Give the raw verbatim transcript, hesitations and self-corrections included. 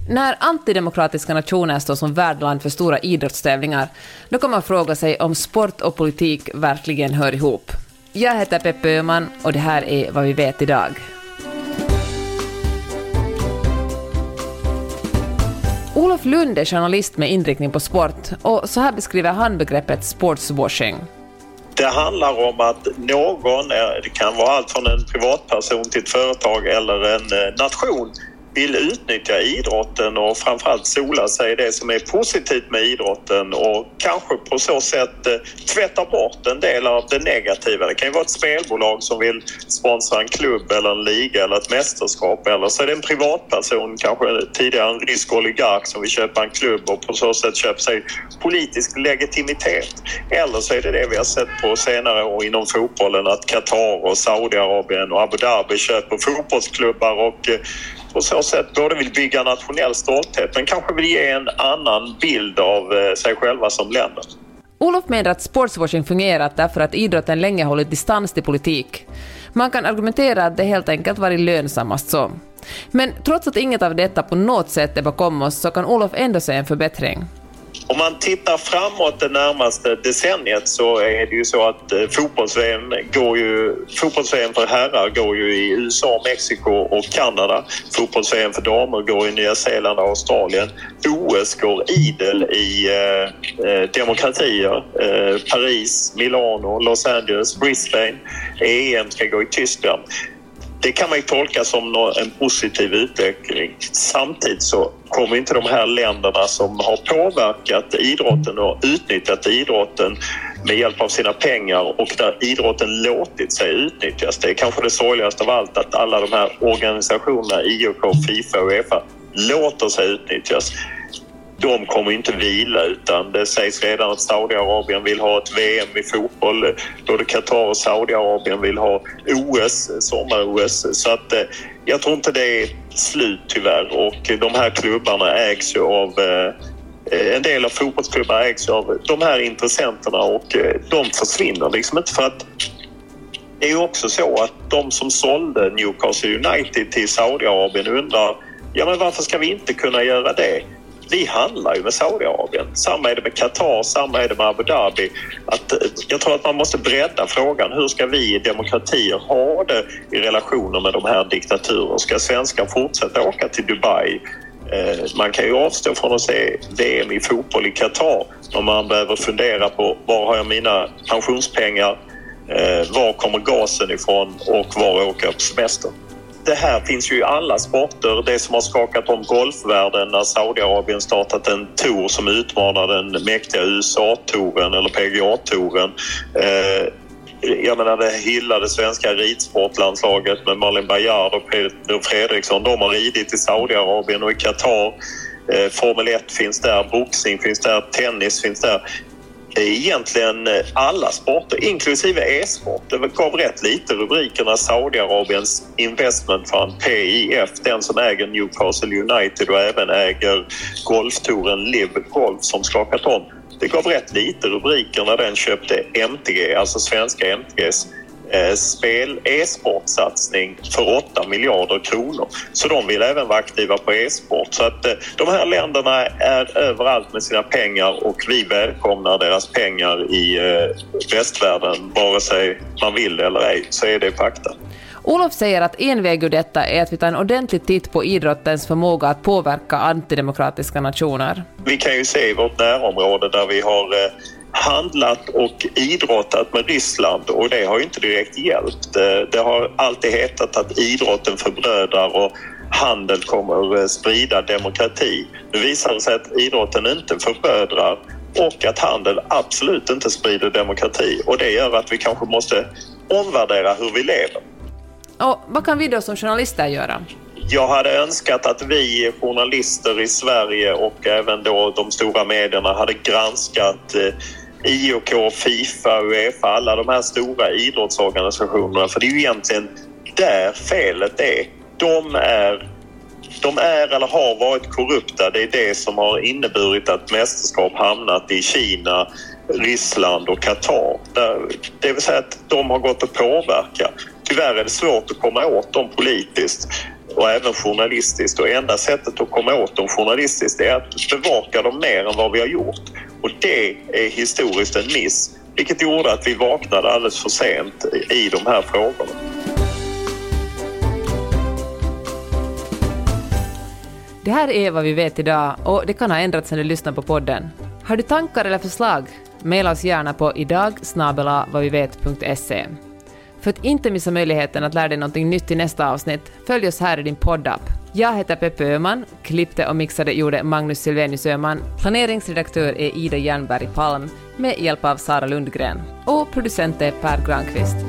När antidemokratiska nationer står som värdland för stora idrottstävlingar, då kan man fråga sig om sport och politik verkligen hör ihop. Jag heter Peppe Öhman och det här är vad vi vet idag. Olof Lund är journalist med inriktning på sport och så här beskriver han begreppet sportswashing. Det handlar om att någon, det kan vara allt från en privatperson till ett företag eller en nation, vill utnyttja idrotten och framförallt sola sig i det som är positivt med idrotten och kanske på så sätt eh, tvätta bort en del av det negativa. Det kan ju vara ett spelbolag som vill sponsra en klubb eller en liga eller ett mästerskap, eller så är det en privatperson, kanske tidigare en rysk oligark som vill köpa en klubb och på så sätt köpa sig politisk legitimitet. Eller så är det det vi har sett på senare år inom fotbollen, att Qatar och Saudiarabien och Abu Dhabi köper fotbollsklubbar och eh, på så sätt både vill bygga nationell stolthet men kanske vill ge en annan bild av sig själva som länder. Olof menar att sportswashing fungerat därför att idrotten länge hållit distans till politik. Man kan argumentera att det helt enkelt varit lönsammast så. Men trots att inget av detta på något sätt är bakom oss så kan Olof ändå se en förbättring. Om man tittar framåt det närmaste decenniet så är det ju så att fotbolls-V M går ju, fotbolls-V M för herrar går ju i U S A, Mexiko och Kanada. Fotbolls-V M för damer går i Nya Zeeland och Australien. O S går idel i eh, demokratier. Eh, Paris, Milano, Los Angeles, Brisbane. E M ska gå i Tyskland. Det kan man ju tolka som en positiv utveckling. Samtidigt så kommer inte de här länderna som har påverkat idrotten och utnyttjat idrotten med hjälp av sina pengar och där idrotten låtit sig utnyttjas. Det är kanske det sorgligaste av allt att alla de här organisationerna, I O K, FIFA och UEFA, låter sig utnyttjas. De kommer inte vila, utan det sägs redan att Saudiarabien vill ha ett V M i fotboll. Både Qatar och Saudiarabien vill ha O S, sommar-O S. Så att eh, jag tror inte det är slut tyvärr. Och de här klubbarna ägs ju av, eh, en del av fotbollsklubbarna ägs av de här intressenterna och eh, de försvinner liksom inte, för att det är ju också så att de som sålde Newcastle United till Saudiarabien undrar, ja men varför ska vi inte kunna göra det? Vi handlar ju med Saudiarabien. Samma är det med Qatar, samma är det med Abu Dhabi. Att, jag tror att man måste bredda frågan. Hur ska vi i demokratier ha det i relationer med de här diktaturer? Ska svenskar fortsätta åka till Dubai? Eh, man kan ju avstå från att se V M i fotboll i Qatar om man behöver fundera på var har jag mina pensionspengar? Eh, var kommer gasen ifrån och var åker jag på semester? Det här finns ju i alla sporter. Det som har skakat om golfvärlden när Saudiarabien startat en tour som utmanar den mäktiga U S A-touren eller P G A-touren. Eh, jag menar, det hyllade svenska ridsportlandslaget med Malin Baryard och Peter Fredriksson. De har ridit i Saudiarabien och i Qatar. Eh, Formel ett finns där, boxning finns där, tennis finns där. Egentligen alla sporter, inklusive e-sport. Det gav rätt lite rubrikerna Saudiarabiens investment fund P I F, den som äger Newcastle United och även äger golftouren Live Golf som skakat om. Det gav rätt lite rubriker när den köpte M T G, alltså svenska M T Gs eh, spel e-sportsatsning för åtta miljarder kronor. Så de vill även vara aktiva på e-sport. Så att eh, de här länderna är överallt med sina pengar och vi välkomnar deras pengar i eh, västvärlden, vare sig man vill eller ej, så är det fakta. Olof säger att en väg ur detta är att vi tar en ordentlig titt på idrottens förmåga att påverka antidemokratiska nationer. Vi kan ju se i vårt närområde där vi har eh, handlat och idrottat med Ryssland och det har ju inte direkt hjälpt. Det, det har alltid hetat att idrotten förbrödrar och handel kommer sprida demokrati. Nu visar det sig att idrotten inte förbrödrar och att handel absolut inte sprider demokrati, och det gör att vi kanske måste omvärdera hur vi lever. Och vad kan vi då som journalister göra? Jag hade önskat att vi journalister i Sverige och även då de stora medierna hade granskat I O K, FIFA, UEFA, alla de här stora idrottsorganisationerna. För det är ju egentligen där felet är. De är, de är eller har varit korrupta. Det är det som har inneburit att mästerskap hamnat i Kina, Ryssland och Qatar. Det vill säga att de har gått att påverka. Tyvärr är det svårt att komma åt dem politiskt. och även journalistiskt. Och enda sättet att komma åt dem journalistiskt är att bevaka dem mer än vad vi har gjort. Och det är historiskt en miss, vilket gjorde att vi vaknade alldeles för sent i de här frågorna. Det här är vad vi vet idag och det kan ha ändrats när du lyssnar på podden. Har du tankar eller förslag? Maila oss gärna på idag snabel-a vad vi vet punkt se. För att inte missa möjligheten att lära dig något nytt i nästa avsnitt, följ oss här i din poddapp. Jag heter Peppe Öhman, klippte och mixade gjorde Magnus Silvenius Öhman, planeringsredaktör är Ida Jernberg Palm med hjälp av Sara Lundgren och producent är Per Granqvist.